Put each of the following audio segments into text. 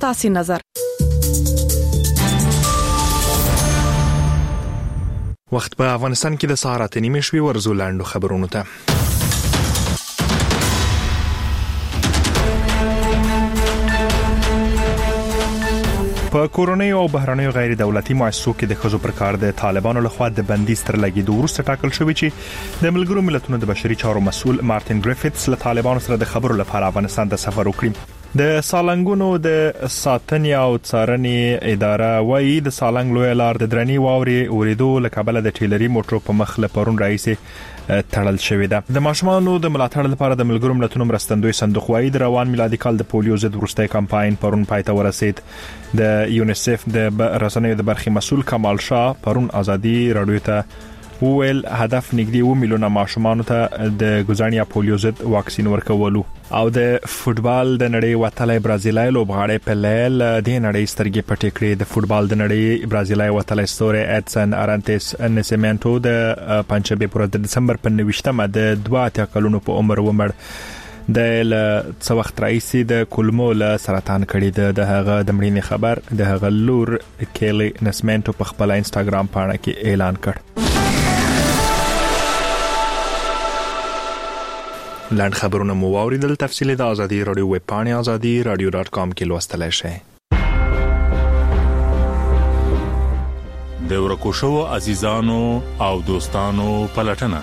ستاسو نظر. وخت په افغانستان کې د سهار 8:30 شوي ورزو لاندو خبرونو ته. په کورونی او بهرنیو غیر دولتي مؤسسو کې د خزو پر کار د طالبانو لخوا د بندیز تر لګیدو وروسته ټاکل شوی چې د ملګرو ملتونو د بشري چارو مسؤل مارټین ګریفټس له طالبانو سره د خبرو لپاره افغانستان ته سفر وکړي. د سالنګونو د ساتنې او څارنې اداره وايي د سالنګ لوی لار د درنی واوري اوریدو لکابل د ټیلری موټرو په مخ له پرون رئیس تړل شوې ده. د ماشومانو د ملاتړ لپاره د ملګرو ملتونو مرستندوی صندوق وايي د روان میلادي کال د پولیو ضد وروستي کمپاین پرون پایته ورسید. د یونیسف د رسنیو د برخې مسؤل کمال شاه پرون ازادي رادیو ته ویل هدف نږدې 2 میلیونه ماشومانو ته د ګزانیا پولیو ضد واکسین ورکولو. او د فوتبال د نړۍ وتلې برازیلای لوبغاړی پلل د نړۍ سترګې پټې کړې. د فوتبال د نړۍ برازیلای وتلې ستوري اډسن ارانتس نسیمنټو د پنځبه پر د دسمبر په 29مه د 2 کلونو په عمر ومړ. د څو وخت رئیس د کولمو له سرطان کړي د هغه د مړینې خبر د هغه لور کېلی نسمنټو په خپل انستګرام باندې کې اعلان کړ. لاند خبرونه مو واوریدل. تفصیل د ازادي رادیو ویب پاڼې azadi.radio.com کې لوستلای شئ. د ورکو شو عزیزانو او دوستانو پلټنه.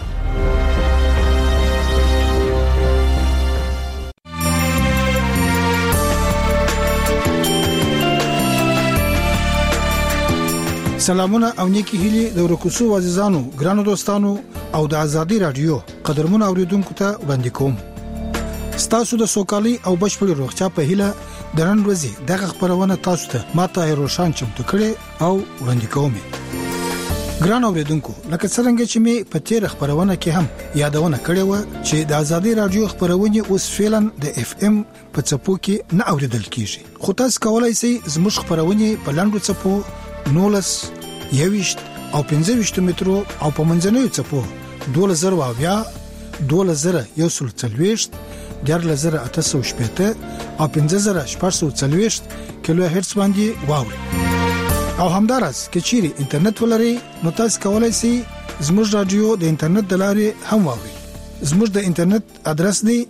سلامونه او نیکی هیلي د ورکوسو عزیزانو ګرانو دوستانو او د ازادي رادیو قدرمن اوریدونکو ته وړاندې کوم. ستاسو د سوکالي او بشپړ روغتیا په هیله د نن ورځې دغه خبرونه تاسو ته ماته روشان چمتو کړي او وړاندې کوم. ګران اوریدونکو لکه څنګه چې می په تیر خبرونه کې هم یادونه کړې و چې د ازادي رادیو خبرونه اوس فعلا د اف ام په چپو کې نه اوریدل کیږي. خو تاسو کولای شئ زموږ خبرونه په لاندو چپو 19 یوشت او 15 مترو او په منځنوي چپو 2000 2140 1880 او 5440 کیلو هرتز باندې واوري. او همدارس کې چیرې انټرنیټ ولري نو تاسو کولای شئ زموږ رادیو د انټرنیټ د لارې هم واوري. زموږ د انټرنیټ ادرس دی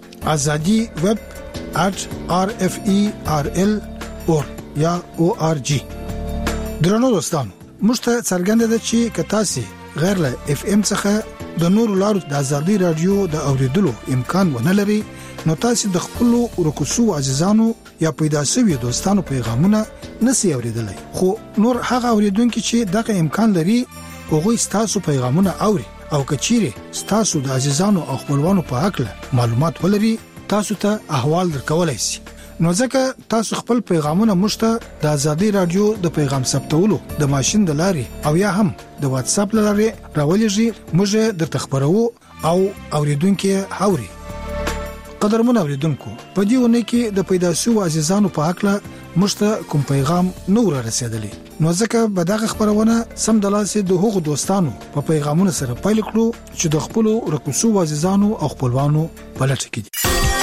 azadi.web@rferl یا org. درنو دوستانو موږ ته څرګنده ده چې کتاسي غیر له اف ام څخه د نور لارو د ازادي رادیو د اوریدلو امکان ونه لري نو تاسو د خپل ورکوسو عزیزانو یا پیدا شوی دوستانو پیغامونه نسی اوریدلای. خو نور هغه اوریدونکو چې دغه امکان لري هغه تاسو پیغامونه اوري او کچيره تاسو د عزیزانو او خپلوانو په حق معلومات ولري تاسو ته احوال درکولای شي. نو ځکه تاسو خپل پیغامونه مشته د ازادي رادیو د پیغام ثبتولو د ماشين د لارې او یا هم د واتس اپ لارې راولېږي موږ د تخبرو او اوریدونکو هوري. قدرمن اوریدونکو په دې ونه کې د پیدا شو عزیزانو په حق مشته کوم پیغام نور رسیدلی نو ځکه به دغه خبرونه سم د لاسه د هغو دوستانو په پیغامونو سره پایل کړو چې د خپل رکوسو عزیزانو او خپلوانو په لټه کې.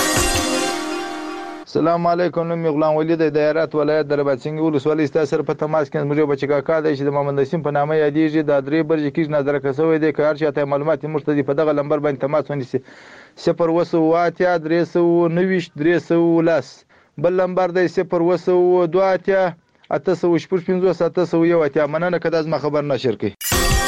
السلام علیکم. نوم غلام ولی د دایرات ولایت دربڅنګ ولسوالۍ ستاسو په تماس کې موږ بچی کاکا د چې د محمد نسیم په نامه یادېږي د درې برج کې نظر کسوي د کار چاته معلومات مرتدی په دغه لمبر باندې تماس ونیسي 0 390 310 بل لمبر د 0 2 815 مننه کده از ما خبر نشر کی.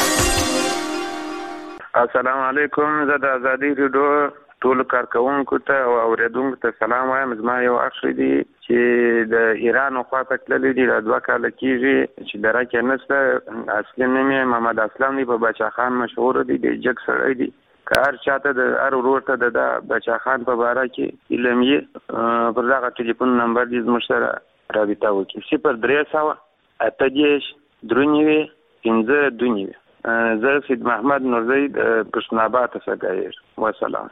السلام علیکم. زه د ازادي رادیو ټول کارکونکو ته او اوریدونکو ته سلام وایم. زما یو اخی دی چې د ایران خوا په تللی دی د 2 کال کېږي چې درکه نسته. اصلي نوم یې محمد اسلام دی په بچا خان مشهور دی د جګ سړی دی. کار چاته د ار ورور ته د بچا خان په باره کې علم یې پر دغه ټلیفون نمبر دې مشتره رابطه وکړي 0300 810 درنوي 15 زه سید محمد نورزی پښتوناباد څخه غیر والسلام.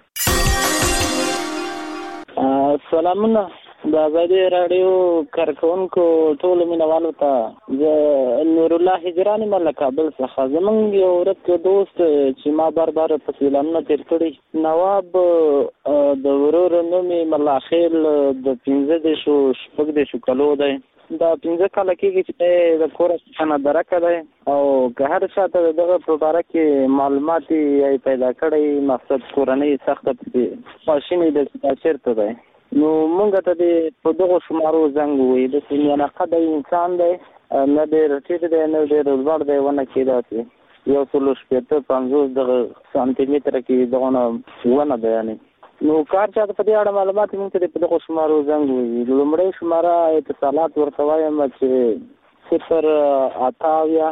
سلامونه د ازادي رادیو کارکونکو ټول مینوالو ته زه نور الله هجرانی مله کابل څخه زمونږ یو ورک دوست چې ما بار په فلمونو تیر کړی نواب د ورور نومي ملاخیل د 15 شپږ کلو دی دا 15 کال کېږي چې د کور څخه درکه ده او که هر چاته دغه په اړه کې معلومات یې پیدا کړی مقصد کورنۍ سخت ماشین د چیرته ده نو مونږ ته د په دغه شمارو زنګ وي د سینه قد انسان دی نه ډېر ټیټ دی نه ډېر لوړ دی ونه کېدای یو څلور شپېته 50 دغه سانتي متره کې دغه ونه دی یعنی نو کار چاته په دې اړه معلومات مونږ ته په دغه شمارو زنګ وي لومړی شماره اتصالات ورته وایم چې 0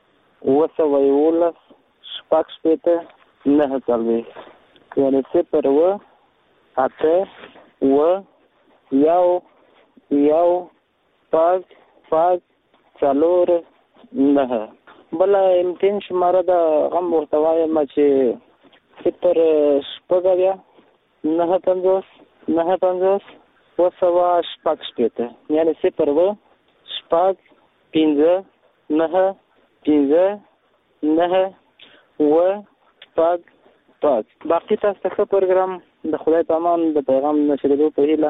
8 شپږ شپېته 9 څلوېښت یعنی 0 8 یو پاک څلور 9 بل امتحان شماره د غم ورته وایم چې 0 شپږ 9 50 شپږ شپېته یعنی 0 شپږ 15 9 پاک باقي تاسو ته پروګرام د خدای په امان د پیغام نشریدو په هیله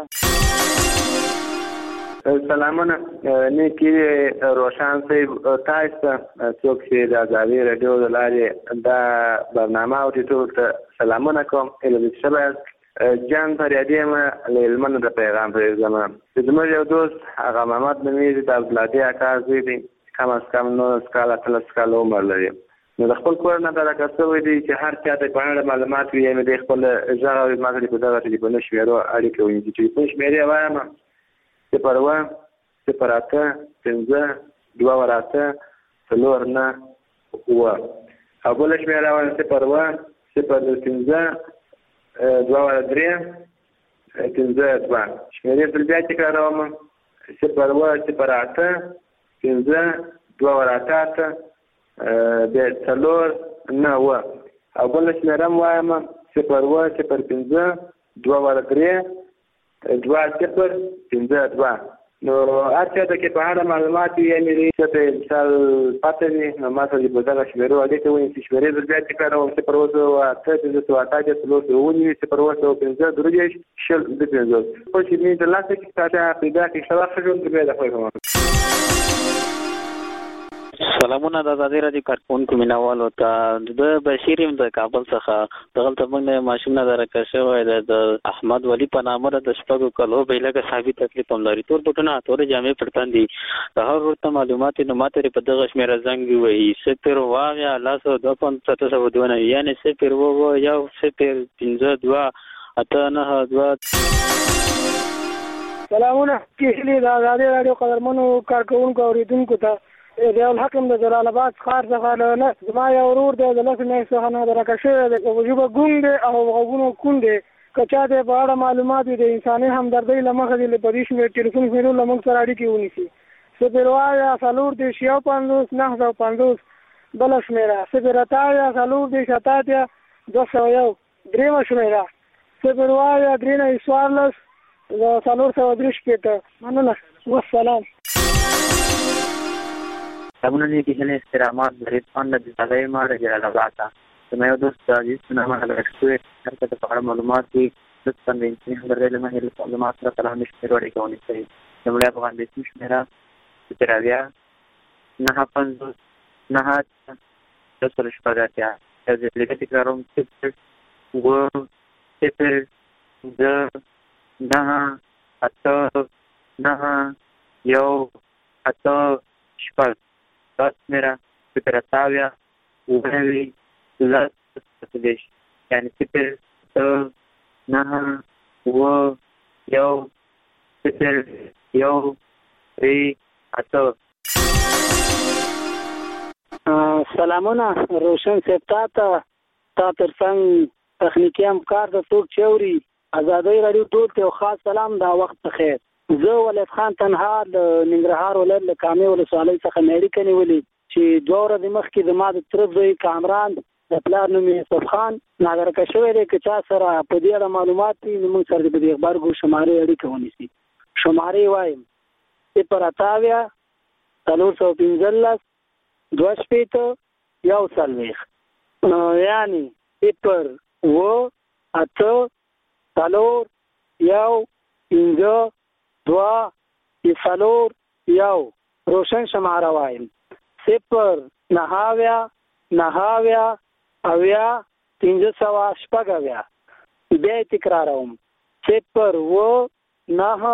سلامونه نیکی روشن صاحب تاسو څوک چې د ازادي رادیو د لارې دا برنامه او ټول ته سلامونه کوم اله شباب جان فریادی ما لمن د پیغام په زمان زموږ یو دوست هغه محمد نومي د بلادي اکاز دی کم از کم نو سکاله تل سکاله عمر لري نو د خپل کور نه دا کسوي دي چې هر چا ته په اړه معلومات وي یمه د خپل ځای او ماته په دغه ټلیفون شمیرو اړیکه وي چې ټلیفون شمیرې وایم 0 0 15 2 ورته 4 9 او بل شمیره وایم 0 0 15 2 ورته 15 2 شمیرې بل بیا تکراروم 0 0 8 15 2 ورته د 4 9 او بل شمیرم وایم 0 0 15 2 ورته 2 0 15 2 نو اته د کې په اړه معلومات یې مې چې مثال پاتې دي نو ماته د بدل شمیرو اړیکه وایي چې شمیرې د بیا تکراروم 0 8 15 15 درجه شل د 15 په چې مې د لاسه کې تاسو پیدا کې شواخ جوړ کړی دا خو سلامونه د ازادي رادیو کارکونکو مینوالو ته د بشیر د کابل څخه دغلته موږ ماشوم نه درکه شوی د احمد ولی په نامه د شپږو کلو به لکه ثابت تکلیف هم لري تور بټونه تور جامې پړتان دي د هر ورته معلومات نو ماته په دغه شمیره زنګ وي 0 واغیا لاسو 2702 یعنی 0 یو 0 15 2 اته 9 2 سلامونه کیسلی د ازادي رادیو قدرمنو کارکونکو اوریدونکو ته ریاض الحکم د جلال آباد ښار څخه نه زما یو ورور دی د لس میاشتو څخه نه درکه شوی دی وجوبه ګونګ دی او غوږونه کوڼ دی که چا ته په اړه معلومات وي د انساني همدردۍ له مخې دې په دې شمېر ټلیفون شمېرو له موږ سره اړیکې ونیسي 0 950 بله شمېره 0 4 201 درېیمه شمېره 0 3 14 مننه والسلام سلامونه نیکی هنه استرامات برید خان د زادای ما د جلال آباد ته مې یو دوست عزیز په نامه راغلی هر څه په اړه معلومات دي د څنګه چې همدردي له مهمه معلومات سره تلل نشي وروړي کوي چې زموږ په باندې چې شمیره تراویا 950 9 د شپږاتیا د دې تکراروم 0 0 2 9 8 9 یو 8 شپږ داس میرا سپرتاویا وګړي لږ یعنی 0 9 یو 0 یو 3 8 سلامونه روشن سپتا تا ترڅنګ تخنیکی همکار د ټوک چوري ازادي رادیو ټول ته خاص سلام دا وخت خیر زه ولید خان تنها د ننګرهار ولایت له کامې ولسوالۍ څخه مېړی کنيولې چې دوه ورځې مخکې د ما د طرف کامران د پلار نوم یوسف خان ناګرکه شوی دی که چا سره په دې اړه معلومات دي نو موږ سره د دې خبرګو شمارې اړیکه ونیسي شمارې وایم 0 415 2 شپېته یو څلوېښت یعنی 0 8 4 یو 15 2 4 یو روشن شماره وایم 0 9 اویا 580 بیا تکراروم 0 9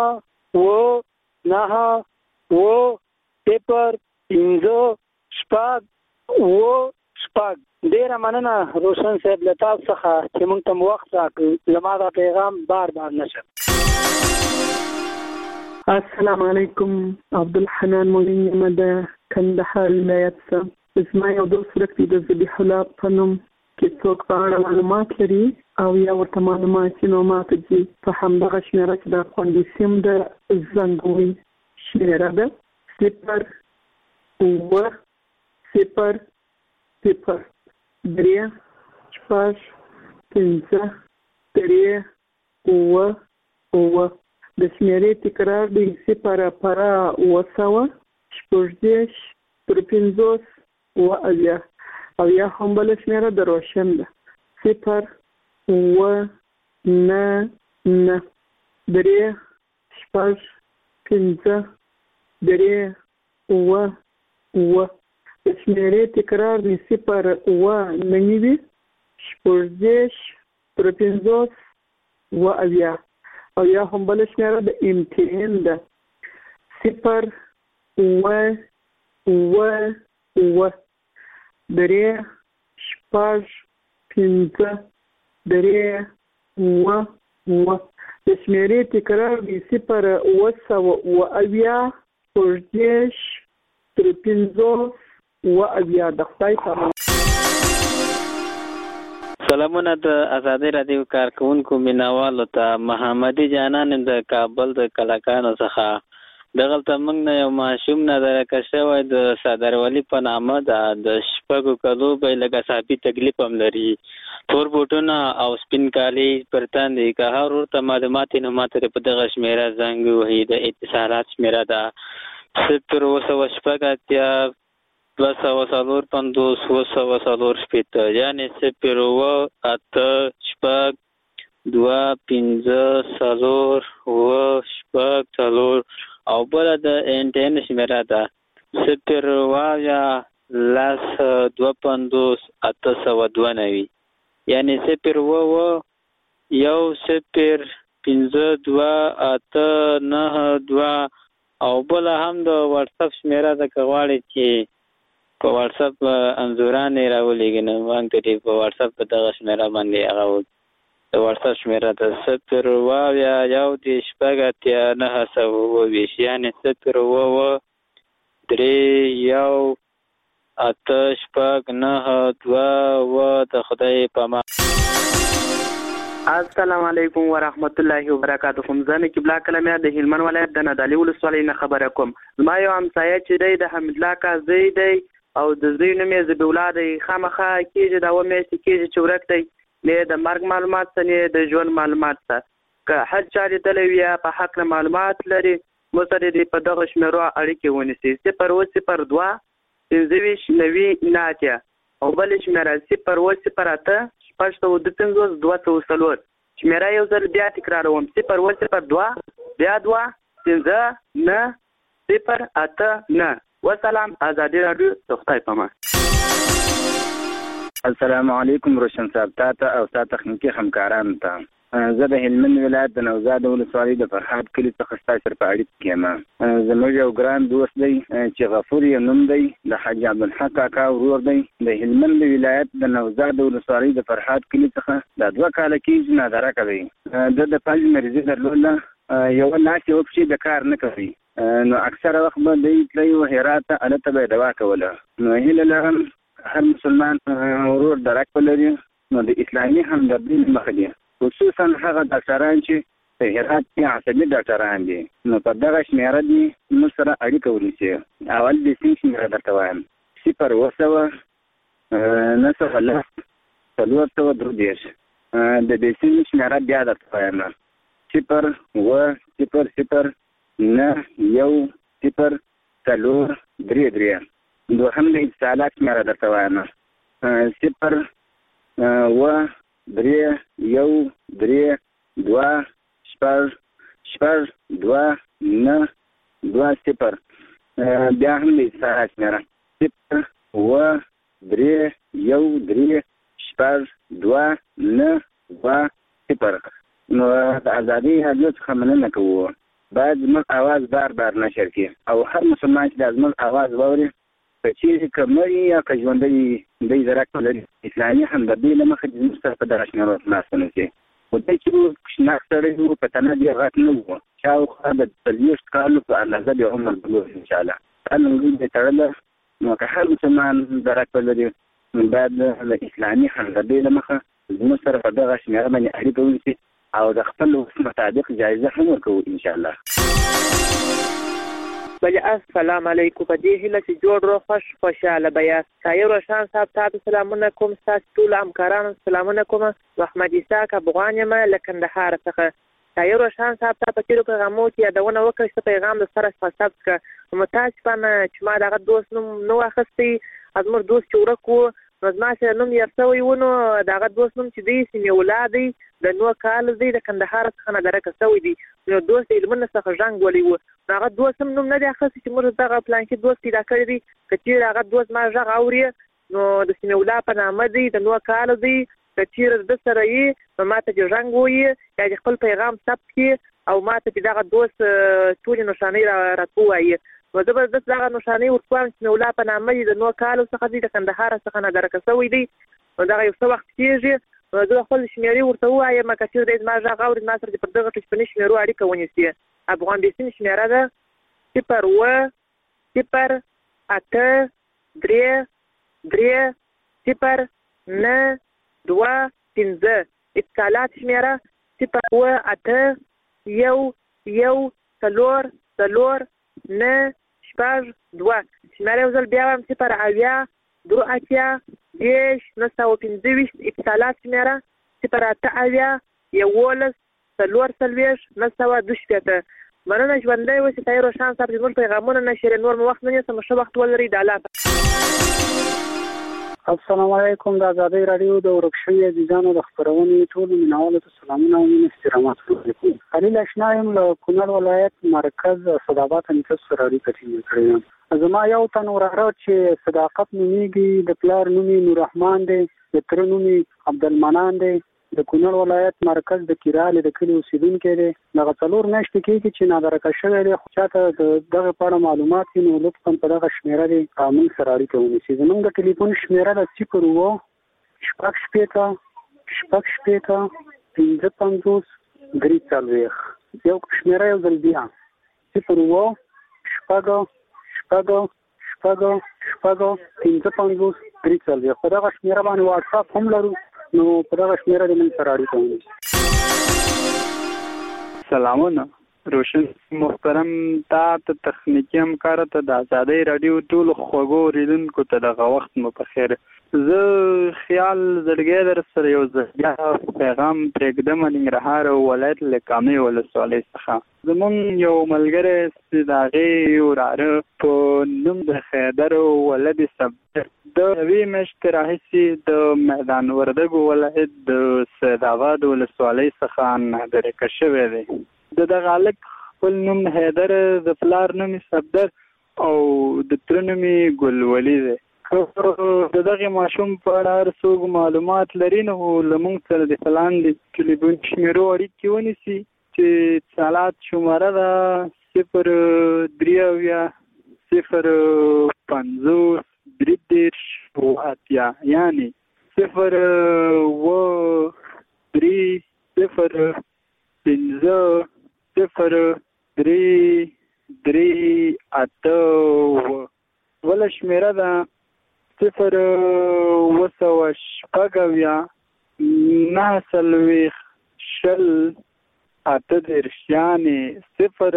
0 5 ډیره مننه روشن صاحب له تاسو څخه چې موږ ته وخت راکړ زما دا پیغام بار نشه. السلام علیکم عبدالحنان مولین یم د کندهار ولایت څخه. زما یو دوست ورک دی د ذبیح الله په نوم کې څوک په اړه معلومات لري او یا ورته معلومات چې نو ماته دي په همدغه شمېره چې د خوندي سیم د زنګوي شمېره ده 0 د شمېرې تکرار دی 0 para 9 او یا هم بل شمېره د روشن ده 0 9 3 5 د شمېرې تکرار دی 0 9 او یا هم بل شمېره د امتحان ده 0 3 5 د شمېرې تکرار دی 0 د خدای په سلامونه د آزادۍ رادیو کارکونکو مینوالو ته محمدي جانان د کابل د کلاکانو څخه دغلته موږ نه یو ماشوم نظرکه شوی د صدروالي په نامه ده د 6 کالو به لږ اعصابي تکلیف هم لري تور بوټونه او سپین کالي پر تندي که هر ورته معلومات یې نو ماته په دغه شمېره زنګ وهي د اتصالات شمېره ده 0 250 یعنی 0 8 2 او بل د انټرنیټ شمېره ده 0 یعنی 0 او بل هم د واتس اپ شمېره ده که غواړئ چې په واتس اپ انځورانې راولېږي نو موږ ته په واتس اپ په دغه شمېره باندې هغه د واتس اپ شمېره ده 0 یعنی 0 د خدای په امان. السلام علیکم ورحمت الله وبرکاته. زه قبله کلمه د هلمند ولایت د نادعلي ولسوالۍ نه خبره کوم. زما یو همسایه چې دی د حمید الله کازی دی او د زوی نوم یې ذبیح الله دی. خامخا کېږي دا میاشتې کېږي چې ورک دی نه د مرګ معلومات څه نه د ژوند معلومات څه که هر چا لیدلی وي په حق معلومات لري مو سره دې په دغه شمېرو اړیکې ونیسي 0 او بل شمېره 0 8 شمېره یو ځل بیا تکراروم 0 بیا 2 5 9 وسلام. آزادي رادیو د خدای په امان. السلام علیکم روشن صاحب تاته او تاسو تخنیکی همکارانو ته. زه د هلمند ولایت د نوزاد ولسوالۍ د فرحات کلي څخه ستاسو سره په اړیکه کې یم. زموږ یو ګران دوست دی چې غفور یې نوم دی د حاج عبدالحق کاکا ورور دی د هلمند ولایت د نوزاد ولسوالۍ د فرحات کلي څخه د 2 کاله کېږي نادره کوي. د فلج مریضي درلوده یو ناستې وپشي د کار نه کوي نو اکثره وخت به دی تللی و هرات ته هلته به یې دوا کوله. نو هیله لرم هر مسلمان ورور درک ولري نو د اسلامي همدردي مخه دي خصوصا هغه ډاکټران چې په هرات کې عصبي ډاکټران دي نو په دغه شمېره دي موږ سره اړیکه ونیسي. اول د سیم شمېره درته وایم 0 د بیسین شمېره بیا درته وایم 0 دوهم د اتصالات شمېره درته وایم 0 درې بیا هم د سره شمیره 0 و 3 1 3 شپږ 2 9 2 0. نو د ازادي رادیو څخه مننه کوو. باید زموږ اواز بار بار نشر کړي او هر مسلمان چې د زموږ اواز واوري که چیرې که مړي یا که ژوندی دی درک لري اسلامي همدردي له مخې زموږ سره په دغه شمېرو ناستنه شي. خو دی چې کوچناک سړی وو په تنه دې غټ نه وو شاوخوا د 40 کالو په اندازه د عمر بلوغ انشاءالله دا لنګۍ دی تړله. نو که هر مسلمان درک لري باید د اسلامي همدردي له مخه زموږ سره په دغه شمېره باندې اړیکه ونیسي او د خپل وخت مطابق جایزه هم ورکوو انشاءالله. بله السلام علیکم. په دې هیله چې جوړ روغ خوشحاله به یاست. طاهر روشن صاحب تاسو سلامونه کوم. ستاسو ټولو همکارانو سلامونه کوم. محمد اسحاق افغان یم له کندهار څخه. طاهر روشن صاحب ته په تېرو پیغامو کې یادونه وکړه چې پیغام د سره څخه ثبت کړه. متاسفانه چې ما دغه دوست نوم نه واخیستی. زموږ دوست چې ورک و نو زما سره نوم یاد شوی و. نو دغه دوست نوم چې دی سمیع الله دی د 9 کال دی د کندهار څخه نه درکه شوی دی. نو دوست د علمونو څخه ژنګ ولی و. هغه دوست هم نوم نه دی اخیستی چې موږ دغه پلانکي دوست پیدا کړی دی. که چېرې هغه دوست ما غږ اوري نو د سمیع الله په نامه دی د 9 کال دی. که چېرې د سره یې نو ما ته چې ژنګ ووایي یا چې خپل پیغام ثبت کړي او ما ته چې دغه دوست ټولې نښانۍ راته ووایي. نو زه به دغه نښانۍ ورکوم چې سمیع الله په نامه دی د 9 کالو څخه دی د کندهار څخه نه درکه شوی دی. نو دغه یو څه وخت کېږي نو زه خپل شمېرې ورته ووایم. که چېرې دی زما غږ اوري ما سره چې پر دغه ټلیفوني شمېرو اړیکه ونیسي. افغان بیسیم شمېره ده 0 0 8 3 3 0 9 2 5. اتصالات شمېره 0 8 1 1 4 4 9 شپږ 2. شمېره یو ځل بیا وایم 0 اویا 2 اتیا 10 925. اتصالات شمېره 0 8 اویا 11 4 40 922. مننه ژوندی اوسئ. طاهر روشن صاحب زموږ پیغامونه نشر نور مو وخت نه نیسم. ښه وخت ولرئ. د الله السلام علیکم. د ازادۍ راډیو د ورک شوي عزیزانو د خپرونې ټولو مینوالو ته سلامونه او مینې احترامات وکړم. خلیل اشنا یم له کونړ ولایت مرکز صدابات نیکه سره اړیکه ټینګه کړې یم. زما یو تن وراره چې صداقت نومیږي د پلار نوم یې نوررحمان دی د تره نوم یې عبدالمنان دی د کونړ ولایت مرکز د کیرالې د کلي اوسېدونکی دی. دغه 4 میاشتې کېږي چې نادرکه شوی دی. خو چاته د دغه په اړه معلومات وي نو لطفا په دغه شمېره دی موږ سره اړیکه ونیسي. زموږ د ټلیفون شمېره ده 0 شپږ شپېته 55 3 یو شمېره یو ځل بیا 0 شپږ 55 3. په دغه شمېره باندې واټساپ هم لرو نو په دغه شمېره د موږ سره اړیکه ونیسي. سلامونه. روشن محترم تا ته تخنیکي همکاره ته د ازادۍ راډیو ټولو خوږو اورېدونکو ته دغه وخت مو په خیر. زه خیال زړګی در سره یو ځل بیا پیغام پرېږدم ننګرهار ولایت له کامې ولسوالۍ څخه. زمونږ یو ملګری چې د هغې وراره په نوم د خیدر ولد صبر د یوې میاشتې راهیسې د میدان وردګو ولایت د سیدآباد ولسوالۍ څخه نادرکه شوی دی. د دغه هلک خپل نوم حیدر د پلار نوم صبر او د تره نوم ګلولي دی. د دغه ماشوم په اړه هر څوک معلومات لري نو له موږ سره د لاندې ټلیفون شمېرو اړیکې ونیسي چې اتصالات شماره ده 0 3 اویا 0 50 3 اتیا یعنی 0 3 0 5 0 3 8. وله شمېره ده 0 شپږ اویا 9 شل 8 یعنی 0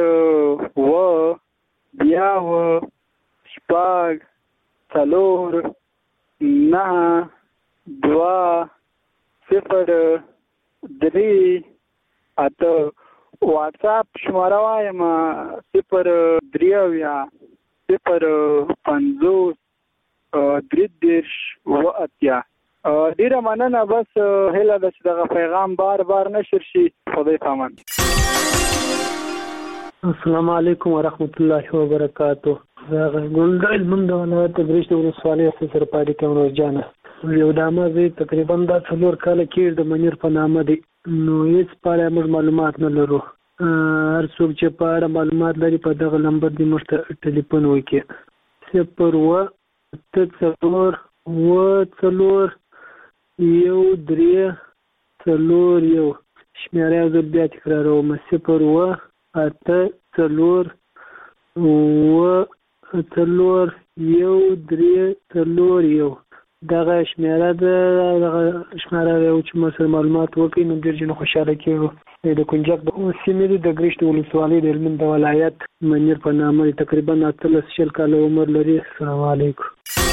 بیا شپږ 4 9 2 0 3 8. واټساپ شماره وایم 0 3 اویا 0 50 3 اتیا. ډیره مننه. بس هیله ده چې دغه پیغام بار بار نشر شي. خدای پامان. السلام علیکم ورحمت الله وبرکاتہ. ګلدل من د ولایت برشت ولسوالۍ افسر پاړي کمروز جانه یو دامه زه تقریبا دا 4 کال کې د منیر په نامه دی نو هیڅ په اړه موږ معلومات نه لرو هر څوک چې په اړه معلومات لري په دغه نمبر دی موږ ته ټلیفون وکړي 0 شمیره زه بیا تکراروم 0 دغه شمیره ده دغه شمیره یو چې موږ سره معلومات وکړي نو ډېر جن خوشاله کېږو د کنجک د سیمې د ګرشت ولسوالۍ د هلمند د ولایت منیر په نامه تقریبا 18 کاله عمر لري. السلام علیکم.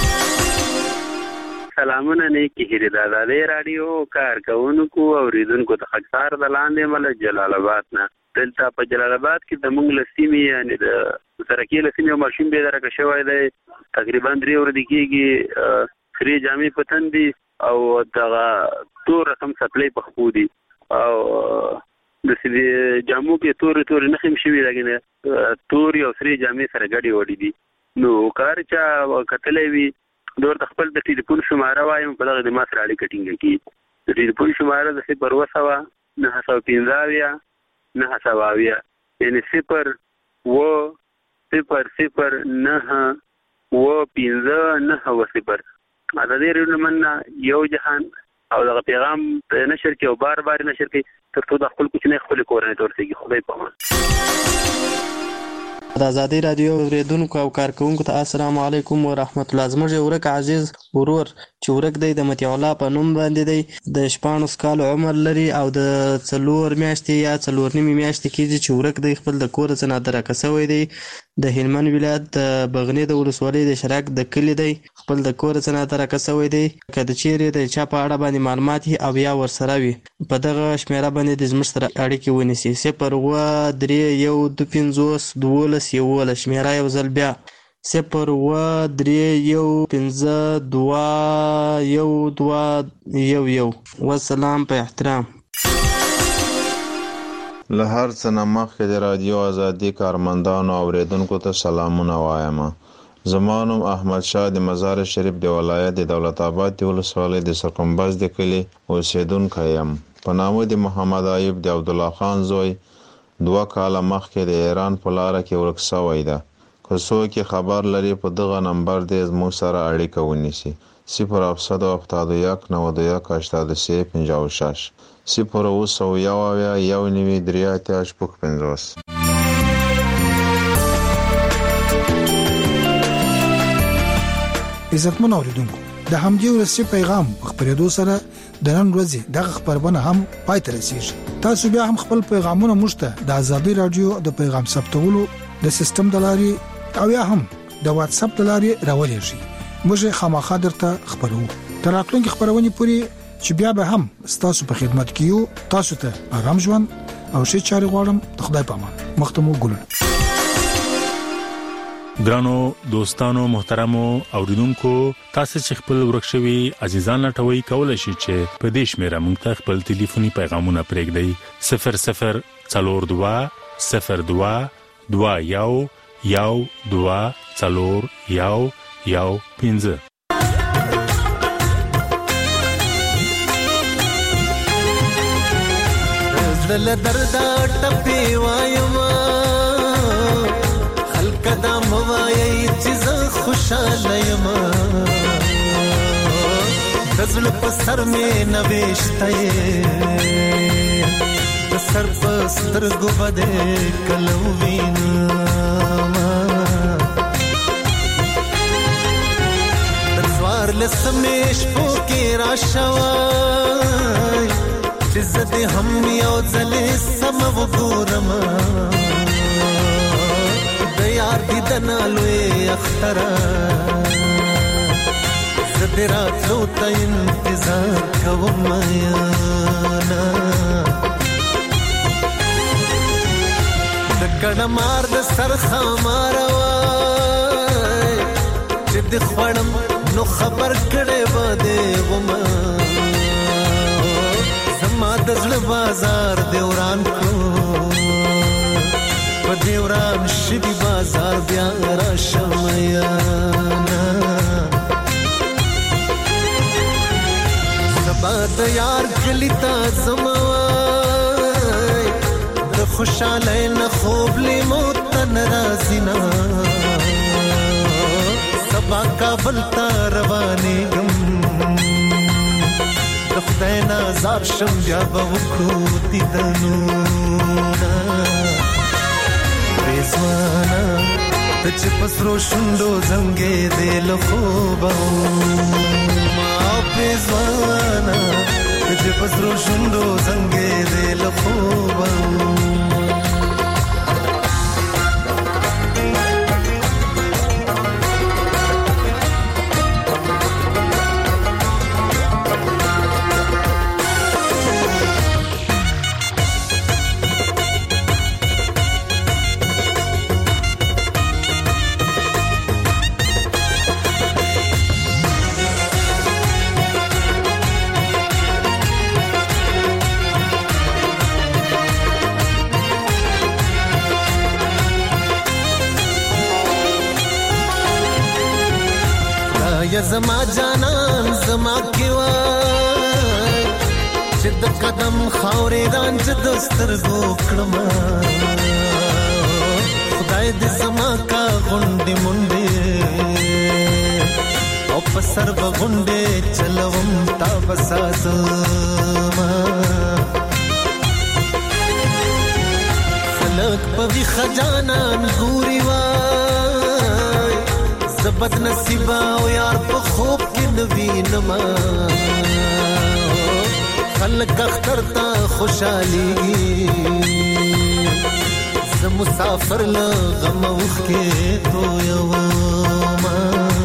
سلامونه نیکی هیله د آزادۍ راډیو کارکوونکو او اوریدونکو ته خاکسار د لاندې مله جلال آباد نه دلته په جلال آباد کې د موږ له سیمې یعنې د سرکې له سیمې ماشوم بېدرکه شوی دی تقریبا 3 ورځې کېږي خرې جامې په تن دي او دغه تور رقم سپلۍ په خپو دي او د جامو کې تورې نښې هم شوي لکه تورې او سرې جامې سره ګډې وډې دي نو کار چا کتلی وي دور د خپل د ټلیفون شماره وایم په دغه د ما سره اړیکه ټینګه کړي د ټلیفون شماره د 0 یعنی 0 آزادۍ راډیو مننه یو جهان او دغه پیغام نشر کړي او بار نشر کړي تر څو د خپل کوچنۍ خپلې کورنۍ ته ورسېږي. خدای په امان. د آزادۍ راډیو اوریدونکو او کارکوونکو ته السلام علیکم ورحمت الله. زموږ ورک عزیز ورور چې ورک دی د مطیع الله په نوم باندې دی د 14 کال عمر لري او د 4 میاشتې یا 4 نیمې میاشتې کېږي چې ورک دی خپل د کور څخه نادرکه شوی دی د هلمند ولایت د بغنی د ولسوالۍ د شراک د کلي دی خپل د کور څخه نادرکه شوی دی که د چیرې د چا په اړه باندې معلومات او یا ورسره وي په دغه شمیره باندې د زموږ سره اړیکې ونیسي 0 شمیره یو ځل بیا 0 والسلام په احترام. له هر څه نه مخکې د رادیو ازادي کارمندانو او اوریدونکو ته سلامونه وایم. زما نوم احمد شاه د مزار شریف د ولایت د دولت آباد د ولسوالۍ د سرکمباز د کلي اوسیدونکی یم. په نامه د محمد ایوب د عبدالله خان زوی 2 کاله مخکې د ایران په لاره کې ورک شوی ده. که څوک خبر لري په دغه نمبر د زموږ سره اړیکه ونیسي 07071818356 0901993 عزتمن اوریدونکو د همدې ورسې پیغام خبرېدو سره د نن ورځې دغه خبرونه هم پای ته رسیږي. تاسو بیا هم خپل پیغامونه موږ ته د آزادۍ رادیو د پیغام ثبتولو د سیستم د لارې او یا هم د واتس اپ د لارې راولېږئ. موږ خامخا درته خبرو تر راتلونکي خبرونه پورې چې بیا به هم تاسو په خدمت کې یو. تاسو ته آرام ژوند او ښه چارې غواړم. خدای پامان. مختمو ګلونه. ګرانو دوستانو محترمو اوریدونکو تاسو چې خپل ورکشوي عزیزان لټوي کولای شئ چې په دې شمیره موږ ته خپل ټلیفوني پیغامونه پرېږدئ 000221241115. زل درد ټپي وایم خلک دا موایي چې زه خوشاله یم دزل په سر مې نوښته د سر په سترګو باندې کلو وینم د څوار لسمې شپو کې راشوي چې زه دې هم یو ځل سم وګورم د یار دیدن لوی اختره زه دې راتلو ته انتظار کوم یانا د کډه مار د سر خمار وای چې دې خوړم نو خبر کړې و دې ومه ما د زړه بازار دی وران کو په دې وران شوي بازار بیا راشم یانا سبا د یار کلی تا زموای د خوشاله نه خوب لیمو تن رازینا سبا کابل تا روانې غم د خدای نازار شم بیا به وکړو دیدنونه رضوانا ته چې په سرو شونډو زنګې دې له خوبه ما رضوانا ته چې په سرو شونډو زنګې دې له خوبه یا زما جانان زما کیوای چې د قدم خاورې رانج د سترګو کړم خدای دې زما کا غونډې منډې او په سر به غونډې چلوم تا بساتما خلق په ویښه جانان ګوري وای زبد نصیبا او یار په خوب کې نوینما خلق اختر تا خوشالي زه مسافر له غم وخ کې تو یو ما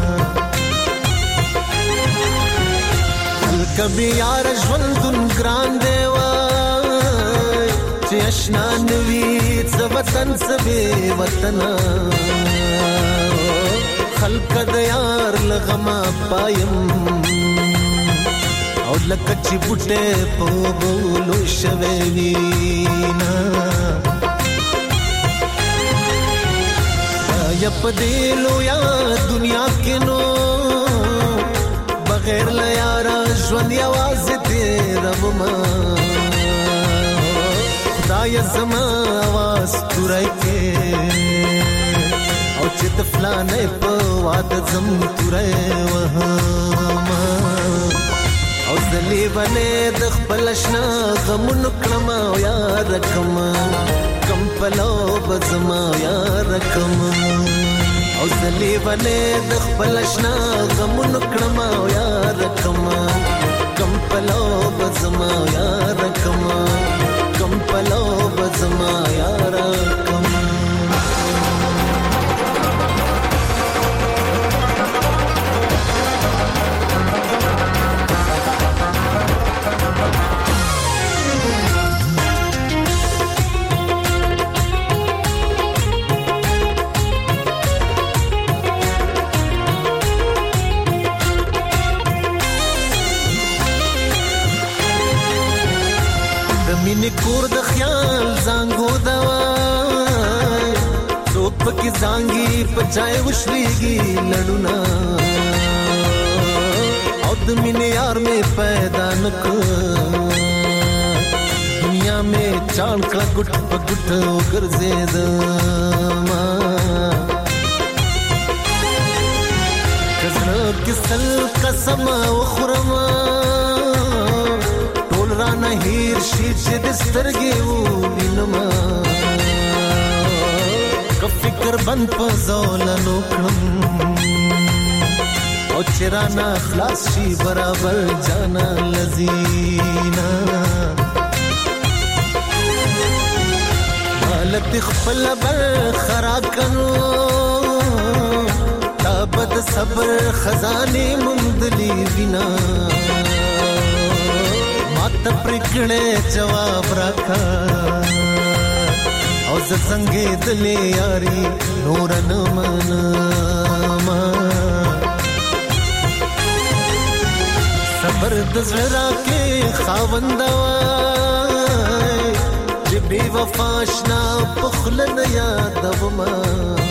کبي یار ژوندون ګران دی وای چې آشنا نوي څه وطن څه بې وطنا خلق د یار لغما پایم او لکه چې بوټه په بولو شوي وینا یا په دلو یا دنیا کې نو بغیر له یارا ژوند یوازې دې رب ما خدای زما आवाज تورای کې او چې د فلانې په واده زم تورې وهما او زلی باندې د خپل شنا غمون کړم یار کم کم پلو بزما یار کم او زلی باندې د خپل شنا غمون کړم یار کم کم پلو بزما یار کم کم پلو بزما یار کم مینې کور د خیال زانګو دوای څوک پکې زانګي پچای وشلېږي لړونه او د مینې یار مې پیدا نکړ دنیا مې چاڼ کړه ګټ په ګټ وګرځېدما کزړه کې سل قسم وخورم رانا هیر شي چې د سترګې وینما که فکر بند په زولنو کړم او چې رانا خلاص شي برابر جانا لذینا حالت خپل بر خراب کنو تابد صبر خزانه مندلی وینا مات پرکړې جواب راکا او څنګه دلې یاري نور نه منما صبر د زړه کې خاوندوای چې به وفاشنا پخل نه یادوما